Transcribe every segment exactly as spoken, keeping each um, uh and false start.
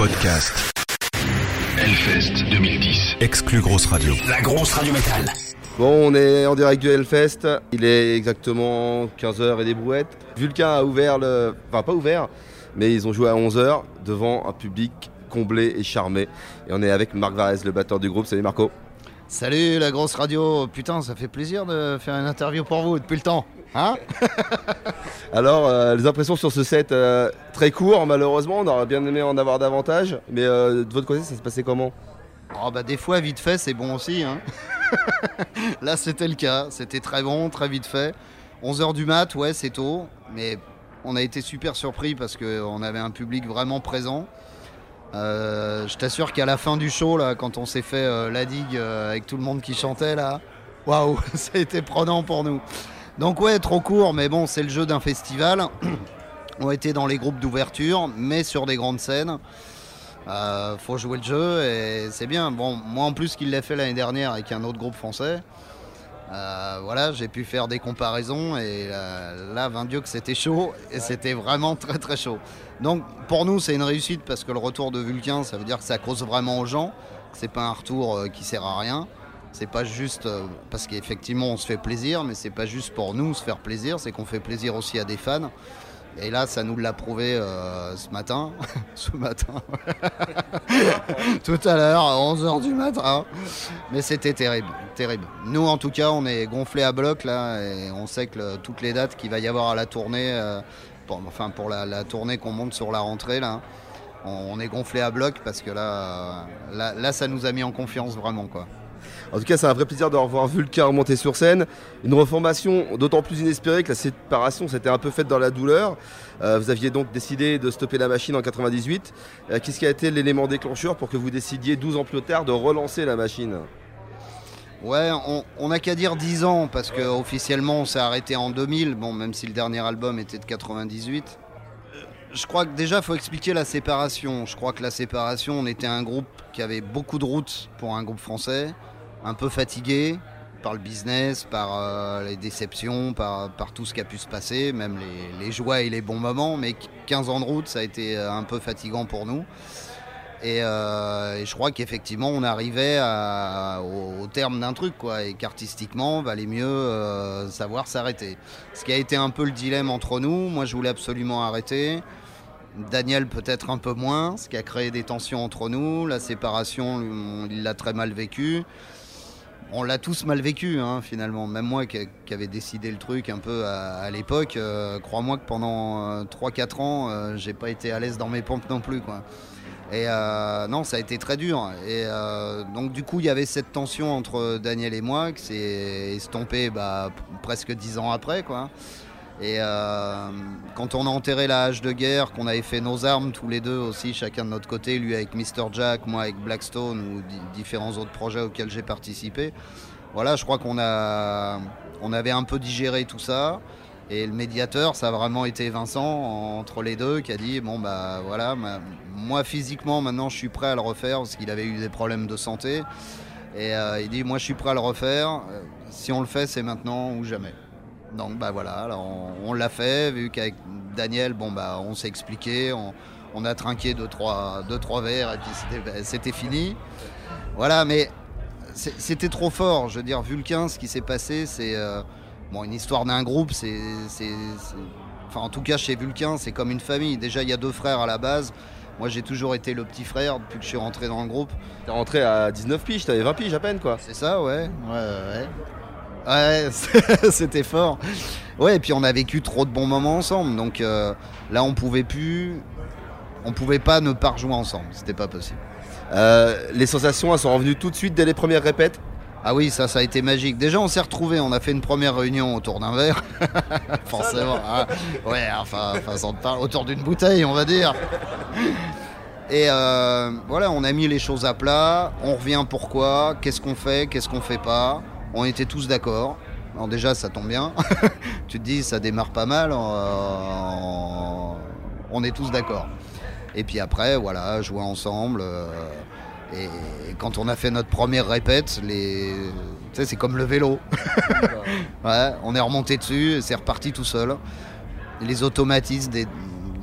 Podcast. Hellfest deux mille dix. Exclu Grosse Radio. La grosse radio métal. Bon, on est en direct du Hellfest. Il est exactement quinze heures et des brouettes. Vulcain a ouvert le... Enfin, pas ouvert, mais ils ont joué à onze heures devant un public comblé et charmé. Et on est avec Marc Varese, le batteur du groupe. Salut Marco. Salut la grosse radio. Putain, ça fait plaisir de faire une interview pour vous depuis le temps. Hein? Alors, euh, les impressions sur ce set, euh, très court malheureusement. On aurait bien aimé en avoir davantage. Mais euh, de votre côté, ça se passait comment? Oh bah des fois, vite fait, c'est bon aussi. Hein. Là, c'était le cas. C'était très bon, très vite fait. onze heures du mat, ouais, c'est tôt. Mais on a été super surpris parce qu'on avait un public vraiment présent. Euh, je t'assure qu'à la fin du show, là, quand on s'est fait euh, la digue euh, avec tout le monde qui chantait, là, waouh, ça a été prenant pour nous. Donc ouais, trop court, mais bon, c'est le jeu d'un festival. On était dans les groupes d'ouverture, mais sur des grandes scènes. Euh, faut jouer le jeu et c'est bien. Bon, moi en plus qu'il l'a fait l'année dernière avec un autre groupe français. Euh, voilà, j'ai pu faire des comparaisons et euh, là, vingt Dieu que c'était chaud et c'était vraiment très très chaud. Donc pour nous, c'est une réussite parce que le retour de Vulcain, ça veut dire que ça cause vraiment aux gens. C'est pas un retour euh, qui sert à rien. C'est pas juste euh, parce qu'effectivement on se fait plaisir, mais c'est pas juste pour nous se faire plaisir, c'est qu'on fait plaisir aussi à des fans. Et là, ça nous l'a prouvé euh, ce matin. ce matin. Tout à l'heure, à onze heures du matin. Mais c'était terrible, terrible. Nous, en tout cas, on est gonflés à bloc, là, et on sait que le, toutes les dates qu'il va y avoir à la tournée, euh, pour, enfin, pour la, la tournée qu'on monte sur la rentrée, là, on, on est gonflés à bloc parce que là, euh, là, là, ça nous a mis en confiance vraiment, quoi. En tout cas, c'est un vrai plaisir de revoir Vulcain remonter sur scène. Une reformation d'autant plus inespérée que la séparation s'était un peu faite dans la douleur. Euh, vous aviez donc décidé de stopper la machine en quatre-vingt-dix-huit. Euh, qu'est-ce qui a été l'élément déclencheur pour que vous décidiez douze ans plus tard de relancer la machine? Ouais, on n'a qu'à dire dix ans parce qu'officiellement on s'est arrêté en deux mille, bon, même si le dernier album était de quatre-vingt-dix-huit. Je crois que déjà il faut expliquer la séparation. Je crois que la séparation, on était un groupe qui avait beaucoup de routes pour un groupe français. Un peu fatigué par le business, par euh, les déceptions, par, par tout ce qui a pu se passer, même les, les joies et les bons moments, mais quinze ans de route, ça a été un peu fatigant pour nous. Et, euh, et je crois qu'effectivement, on arrivait à, au, au terme d'un truc, quoi, et qu'artistiquement, il valait mieux euh, savoir s'arrêter. Ce qui a été un peu le dilemme entre nous. Moi, je voulais absolument arrêter. Daniel peut-être un peu moins, ce qui a créé des tensions entre nous. La séparation, il l'a très mal vécu. On l'a tous mal vécu, hein, finalement. Même moi qui, qui avais décidé le truc un peu à, à l'époque, euh, crois-moi que pendant euh, trois quatre ans, euh, j'ai pas été à l'aise dans mes pompes non plus, quoi. Et euh, non, ça a été très dur. Et euh, donc du coup, il y avait cette tension entre Daniel et moi qui s'est estompée bah, p- presque dix ans après, quoi. Et euh, quand on a enterré la hache de guerre, qu'on avait fait nos armes tous les deux aussi, chacun de notre côté, lui avec mister Jack, moi avec Blackstone ou di- différents autres projets auxquels j'ai participé, voilà, je crois qu'on a, on avait un peu digéré tout ça. Et le médiateur, ça a vraiment été Vincent entre les deux qui a dit bon bah voilà, ma, moi physiquement maintenant je suis prêt à le refaire parce qu'il avait eu des problèmes de santé. Et euh, il dit moi je suis prêt à le refaire, si on le fait c'est maintenant ou jamais. Donc bah voilà, alors on, on l'a fait, vu qu'avec Daniel, bon bah on s'est expliqué, on, on a trinqué deux trois, deux, trois verres et puis c'était, c'était fini. Voilà, mais c'est, c'était trop fort, je veux dire, Vulcain, ce qui s'est passé, c'est euh, bon, une histoire d'un groupe, c'est, c'est, c'est... Enfin en tout cas chez Vulcain, c'est comme une famille. Déjà il y a deux frères à la base, moi j'ai toujours été le petit frère depuis que je suis rentré dans le groupe. T'es rentré à dix-neuf piges, t'avais vingt piges à peine, quoi. C'est ça, ouais, ouais, ouais. Ouais, c'était fort. Ouais, et puis on a vécu trop de bons moments ensemble, donc euh, là on pouvait plus, on pouvait pas ne pas rejouer ensemble, c'était pas possible. Euh, les sensations, elles sont revenues tout de suite dès les premières répètes? Ah oui, ça, ça a été magique. Déjà, on s'est retrouvés, on a fait une première réunion autour d'un verre, forcément. Hein. Ouais, enfin, enfin, sans te parler, autour d'une bouteille, on va dire. Et euh, voilà, on a mis les choses à plat. On revient pourquoi, qu'est-ce qu'on fait, qu'est-ce qu'on fait pas. On était tous d'accord. Alors déjà, ça tombe bien. Tu te dis, ça démarre pas mal. On, on est tous d'accord. Et puis après, voilà, jouer ensemble. Euh, et, et quand on a fait notre première répète, les, tu sais, c'est comme le vélo. Ouais, on est remonté dessus et c'est reparti tout seul. Les automatismes des,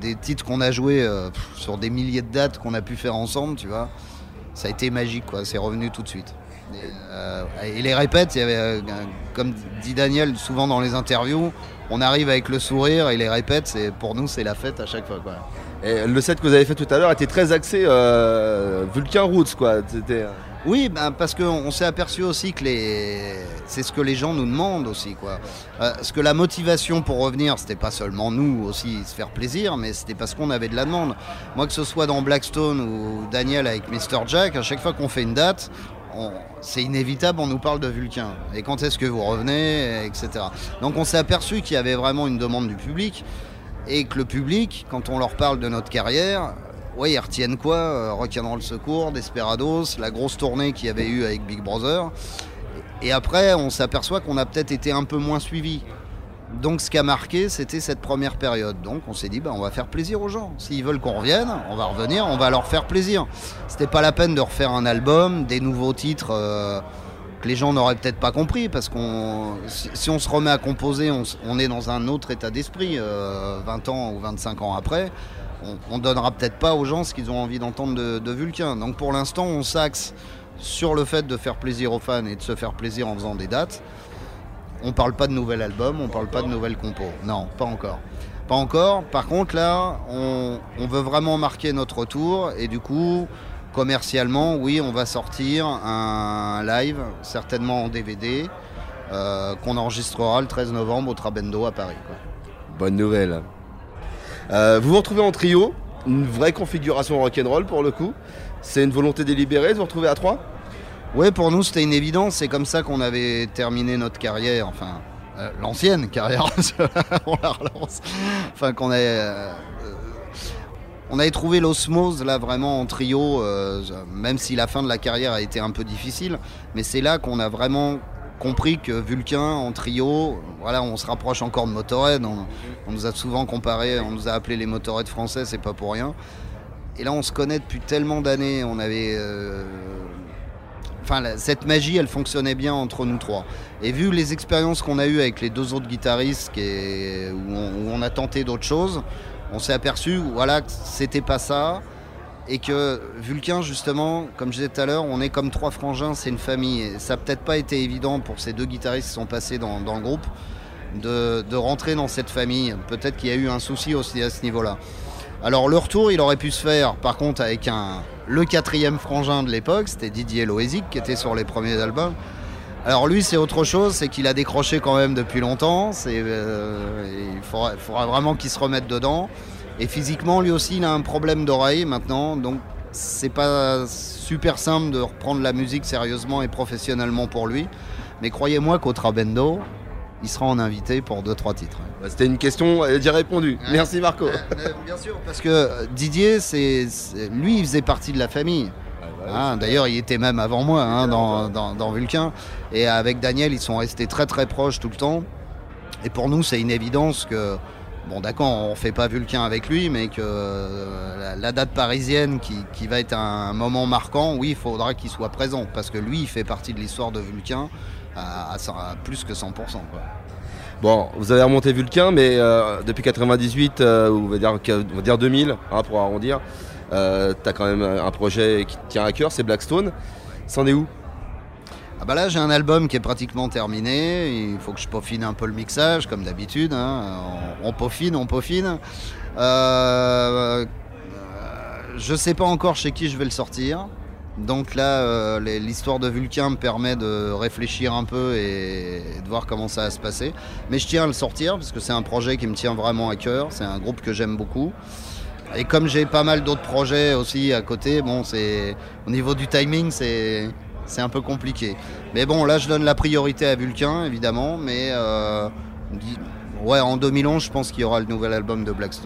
des titres qu'on a joués euh, sur des milliers de dates qu'on a pu faire ensemble, tu vois. Ça a été magique, quoi. C'est revenu tout de suite. Et, euh, et les répètes, il y avait, euh, comme dit Daniel souvent dans les interviews, on arrive avec le sourire et les répètes, c'est, pour nous, c'est la fête à chaque fois, quoi. Et le set que vous avez fait tout à l'heure était très axé euh, Vulcain Roots, quoi. C'était... Oui, bah parce qu'on s'est aperçu aussi que les... c'est ce que les gens nous demandent aussi, quoi. Euh, parce que la motivation pour revenir, c'était pas seulement nous aussi se faire plaisir, mais c'était parce qu'on avait de la demande. Moi, que ce soit dans Blackstone ou Daniel avec mister Jack, à chaque fois qu'on fait une date, on... c'est inévitable, on nous parle de Vulcain. Et quand est-ce que vous revenez, et cetera. Donc on s'est aperçu qu'il y avait vraiment une demande du public, et que le public, quand on leur parle de notre carrière... Oui, ils retiennent quoi euh, Rock'n'Roll Secours, Desperados, la grosse tournée qu'il y avait eu avec Big Brother. Et après, on s'aperçoit qu'on a peut-être été un peu moins suivis. Donc ce qui a marqué, c'était cette première période. Donc on s'est dit, bah, on va faire plaisir aux gens. S'ils veulent qu'on revienne, on va revenir, on va leur faire plaisir. C'était pas la peine de refaire un album, des nouveaux titres euh, que les gens n'auraient peut-être pas compris. Parce que si, si on se remet à composer, on, on est dans un autre état d'esprit, euh, vingt ans ou vingt-cinq ans après. On ne donnera peut-être pas aux gens ce qu'ils ont envie d'entendre de, de Vulcain. Donc pour l'instant, on s'axe sur le fait de faire plaisir aux fans et de se faire plaisir en faisant des dates. On ne parle pas de nouvel album, on ne parle pas de nouvelles compos. Non, pas encore. Pas encore. Par contre, là, on, on veut vraiment marquer notre retour. Et du coup, commercialement, oui, on va sortir un live, certainement en D V D, euh, qu'on enregistrera le treize novembre au Trabendo à Paris, quoi. Bonne nouvelle. Euh, vous vous retrouvez en trio, une vraie configuration rock'n'roll pour le coup. C'est une volonté délibérée de vous retrouver à trois ? Oui, pour nous c'était une évidence. C'est comme ça qu'on avait terminé notre carrière, enfin euh, l'ancienne carrière, on la relance. Enfin qu'on avait, euh, on avait trouvé l'osmose là vraiment en trio, euh, même si la fin de la carrière a été un peu difficile. Mais c'est là qu'on a vraiment compris que Vulcain en trio, voilà, on se rapproche encore de Motörhead. On, on nous a souvent comparé, on nous a appelé les Motörhead français, c'est pas pour rien. Et là, on se connaît depuis tellement d'années. On avait, euh, enfin, la, cette magie, elle fonctionnait bien entre nous trois. Et vu les expériences qu'on a eues avec les deux autres guitaristes, qui est, où, on, où on a tenté d'autres choses, on s'est aperçu, voilà, que c'était pas ça. Et que Vulcain, justement, comme je disais tout à l'heure, on est comme trois frangins, c'est une famille. Et ça n'a peut-être pas été évident pour ces deux guitaristes qui sont passés dans, dans le groupe de, de rentrer dans cette famille. Peut-être qu'il y a eu un souci aussi à ce niveau-là. Alors le retour, il aurait pu se faire, par contre, avec un, le quatrième frangin de l'époque, c'était Didier Loisic, qui était sur les premiers albums. Alors lui, c'est autre chose, c'est qu'il a décroché quand même depuis longtemps. C'est, euh, il faudra, faudra vraiment qu'il se remette dedans. Et physiquement, lui aussi, il a un problème d'oreille maintenant, donc c'est pas super simple de reprendre la musique sérieusement et professionnellement pour lui. Mais croyez-moi qu'au Trabendo, il sera en invité pour deux trois titres. C'était une question, elle a déjà répondu. Ouais. Merci Marco. Euh, bien sûr, parce que Didier, c'est, c'est, lui, il faisait partie de la famille. Hein, d'ailleurs, il était même avant moi hein, dans, dans, dans Vulcain. Et avec Daniel, ils sont restés très très proches tout le temps. Et pour nous, c'est une évidence que... Bon d'accord, on ne fait pas Vulcain avec lui, mais que euh, la, la date parisienne qui, qui va être un moment marquant, oui, il faudra qu'il soit présent, parce que lui, il fait partie de l'histoire de Vulcain à, à, à plus que cent pour cent. Quoi. Bon, vous avez remonté Vulcain, mais euh, depuis quatre-vingt-dix-huit, euh, on, va dire, on va dire deux mille, hein, pour arrondir, euh, tu as quand même un projet qui te tient à cœur, c'est Blackstone. C'en est où ? Ah bah là j'ai un album qui est pratiquement terminé, il faut que je peaufine un peu le mixage comme d'habitude, hein. on, on peaufine, on peaufine. Euh, je sais pas encore chez qui je vais le sortir, donc là euh, les, l'histoire de Vulcain me permet de réfléchir un peu et, et de voir comment ça va se passer. Mais je tiens à le sortir parce que c'est un projet qui me tient vraiment à cœur, c'est un groupe que j'aime beaucoup. Et comme j'ai pas mal d'autres projets aussi à côté, bon c'est au niveau du timing c'est... c'est un peu compliqué. Mais bon, là, je donne la priorité à Vulcain, évidemment. Mais euh, ouais, en deux mille onze, je pense qu'il y aura le nouvel album de Blackstone.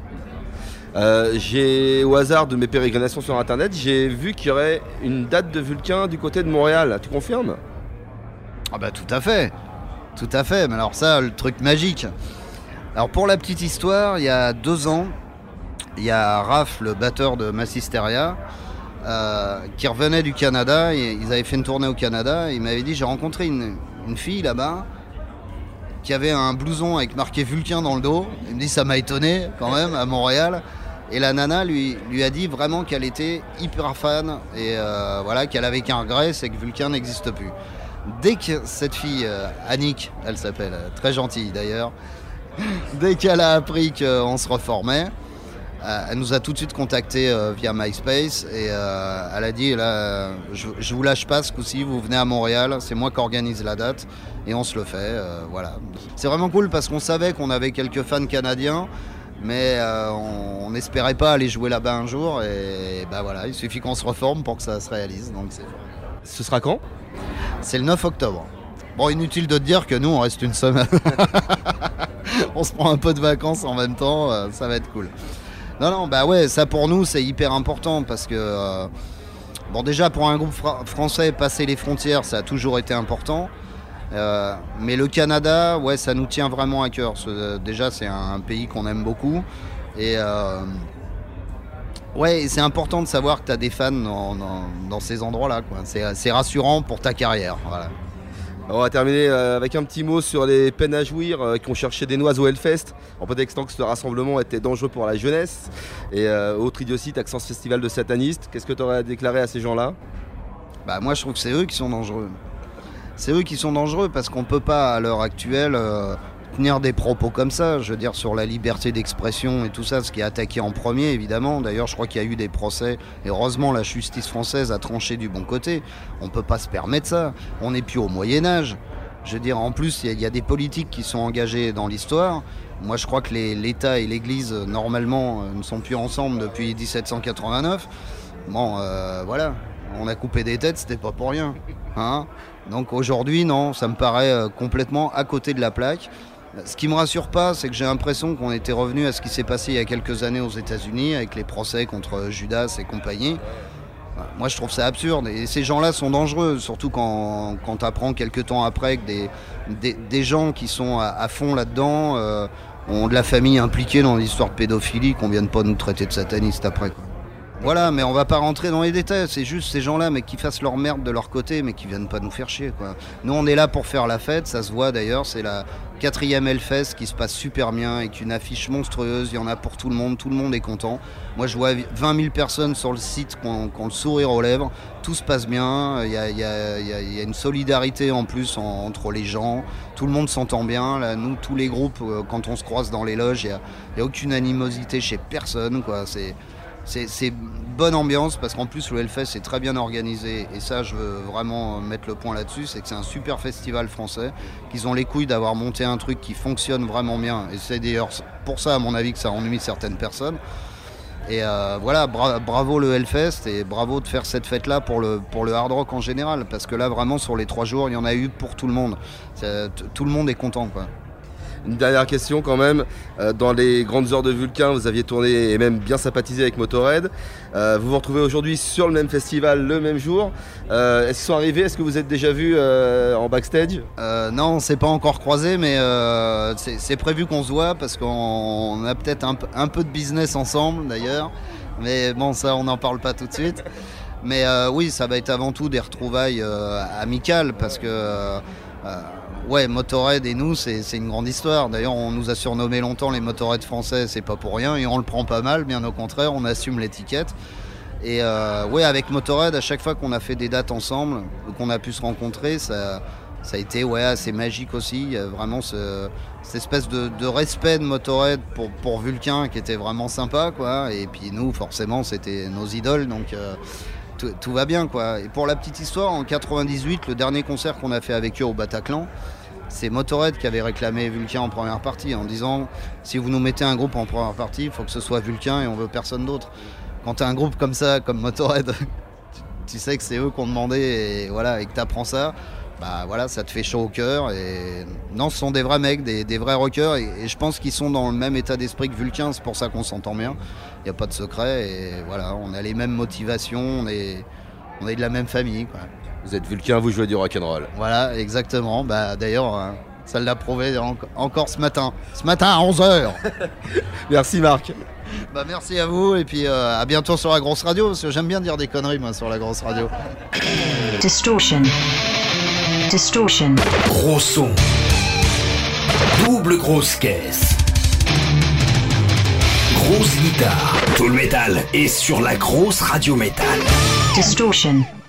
Euh, j'ai, au hasard de mes pérégrinations sur Internet, j'ai vu qu'il y aurait une date de Vulcain du côté de Montréal. Tu confirmes ? Ah bah tout à fait. Tout à fait. Mais alors ça, le truc magique. Alors pour la petite histoire, il y a deux ans, il y a Raph, le batteur de Massisteria, Euh, qui revenait du Canada, et ils avaient fait une tournée au Canada, et il m'avait dit j'ai rencontré une, une fille là-bas qui avait un blouson avec marqué Vulcain dans le dos. Il me dit ça m'a étonné quand même à Montréal. Et la nana lui, lui a dit vraiment qu'elle était hyper fan et euh, voilà, qu'elle avait qu'un regret, c'est que Vulcain n'existe plus. Dès que cette fille, euh, Annick, elle s'appelle, très gentille d'ailleurs, dès qu'elle a appris qu'on se reformait, euh, elle nous a tout de suite contactés euh, via MySpace et euh, elle a dit là, je, je vous lâche pas ce coup-ci, vous venez à Montréal, c'est moi qui organise la date et on se le fait. Euh, voilà. C'est vraiment cool parce qu'on savait qu'on avait quelques fans canadiens, mais euh, on n'espérait pas aller jouer là-bas un jour et, et bah voilà, il suffit qu'on se reforme pour que ça se réalise. Donc c'est... Ce sera quand ? C'est le neuf octobre. Bon, inutile de te dire que nous on reste une semaine. On se prend un peu de vacances en même temps, euh, ça va être cool. Non, non, bah ouais, ça pour nous c'est hyper important parce que, euh, bon déjà pour un groupe fra- français, passer les frontières ça a toujours été important. Euh, mais le Canada, ouais, ça nous tient vraiment à cœur. Ce, déjà, c'est un, un pays qu'on aime beaucoup. Et euh, ouais, et c'est important de savoir que tu as des fans dans, dans, dans ces endroits-là, quoi. C'est, c'est rassurant pour ta carrière. Voilà. On va terminer avec un petit mot sur les peines à jouir euh, qui ont cherché des noises au Hellfest, en prétextant que ce rassemblement était dangereux pour la jeunesse. Et euh, autre idiotie, Accence Festival de satanistes. Qu'est-ce que tu aurais à déclarer à ces gens-là ? Bah, moi, je trouve que c'est eux qui sont dangereux. C'est eux qui sont dangereux parce qu'on ne peut pas à l'heure actuelle euh, tenir des propos comme ça, je veux dire sur la liberté d'expression et tout ça, ce qui est attaqué en premier évidemment. D'ailleurs je crois qu'il y a eu des procès et heureusement la justice française a tranché du bon côté. On ne peut pas se permettre ça, on n'est plus au Moyen-Âge. Je veux dire en plus il y, y a des politiques qui sont engagés dans l'histoire. Moi je crois que les, l'État et l'Église normalement euh, ne sont plus ensemble depuis dix-sept cent quatre-vingt-neuf. Bon euh, voilà, on a coupé des têtes, c'était pas pour rien, hein. Donc aujourd'hui, non, ça me paraît euh, complètement à côté de la plaque. Ce qui me rassure pas, c'est que j'ai l'impression qu'on était revenu à ce qui s'est passé il y a quelques années aux États-Unis avec les procès contre Judas et compagnie. Moi, je trouve ça absurde. Et ces gens-là sont dangereux, surtout quand, quand tu apprends quelques temps après que des, des, des gens qui sont à, à fond là-dedans euh, ont de la famille impliquée dans l'histoire de pédophilie, qu'on vienne pas nous traiter de satanistes après, quoi. Voilà, mais on va pas rentrer dans les détails, c'est juste ces gens-là, mais qui fassent leur merde de leur côté, mais qui viennent pas nous faire chier, quoi. Nous, on est là pour faire la fête, ça se voit d'ailleurs, c'est la quatrième Hellfest qui se passe super bien, avec une affiche monstrueuse, il y en a pour tout le monde, tout le monde est content. Moi, je vois vingt mille personnes sur le site qui ont, qui ont le sourire aux lèvres, tout se passe bien, il y a, il y a, il y a, il y a une solidarité en plus en, entre les gens, tout le monde s'entend bien. Là, nous, tous les groupes, quand on se croise dans les loges, il n'y a, il y a aucune animosité chez personne, quoi. C'est... C'est, c'est bonne ambiance parce qu'en plus le Hellfest c'est très bien organisé et ça je veux vraiment mettre le point là-dessus, c'est que c'est un super festival français, qu'ils ont les couilles d'avoir monté un truc qui fonctionne vraiment bien et c'est d'ailleurs pour ça à mon avis que ça ennuie certaines personnes. Et euh, voilà, bra- bravo le Hellfest et bravo de faire cette fête là pour le, pour le hard rock en général parce que là vraiment sur les trois jours il y en a eu pour tout le monde, c'est, t- tout le monde est content, quoi. Une dernière question quand même, euh, dans les grandes heures de Vulcain, vous aviez tourné et même bien sympathisé avec Motorhead. Euh, vous vous retrouvez aujourd'hui sur le même festival, le même jour. Euh, est-ce qu'ils sont arrivés ? Est-ce que vous êtes déjà vus euh, en backstage ? euh, Non, on ne s'est pas encore croisés, mais euh, c'est, c'est prévu qu'on se voit parce qu'on a peut-être un, un peu de business ensemble d'ailleurs. Mais bon, ça, on n'en parle pas tout de suite. Mais euh, oui, ça va être avant tout des retrouvailles euh, amicales parce que... Euh, ouais, Motorhead et nous, c'est, c'est une grande histoire. D'ailleurs, on nous a surnommé longtemps les Motorhead français, c'est pas pour rien, et on le prend pas mal, bien au contraire, on assume l'étiquette. Et euh, ouais, avec Motorhead, à chaque fois qu'on a fait des dates ensemble, ou qu'on a pu se rencontrer, ça, ça a été ouais, assez magique aussi. Il y a vraiment ce, cette espèce de, de respect de Motorhead pour, pour Vulcain qui était vraiment sympa, quoi. Et puis nous, forcément, c'était nos idoles, donc... Euh, Tout, tout va bien, quoi. Et pour la petite histoire, en quatre-vingt-dix-huit, le dernier concert qu'on a fait avec eux au Bataclan, c'est Motorhead qui avait réclamé Vulcain en première partie en disant si vous nous mettez un groupe en première partie, il faut que ce soit Vulcain et on veut personne d'autre. Quand t'as un groupe comme ça, comme Motorhead, tu, tu sais que c'est eux qui ont demandé et voilà, et que t'apprends ça, bah voilà, ça te fait chaud au cœur. Et non, ce sont des vrais mecs, des, des vrais rockers, et, et je pense qu'ils sont dans le même état d'esprit que Vulcain, c'est pour ça qu'on s'entend bien. Il n'y a pas de secret et voilà, on a les mêmes motivations, on est, on est de la même famille, quoi. Vous êtes Vulcain, vous jouez du rock'n'roll. Voilà, exactement. Bah, d'ailleurs, hein, ça l'a prouvé en- encore ce matin. Ce matin à onze heures. Merci Marc. Bah, merci à vous et puis euh, à bientôt sur la grosse radio, parce que j'aime bien dire des conneries, moi, sur la grosse radio. Distortion. Distortion. Gros son. Double grosse caisse. Grosse guitare. Tout le métal est sur la grosse radio métal. Distortion.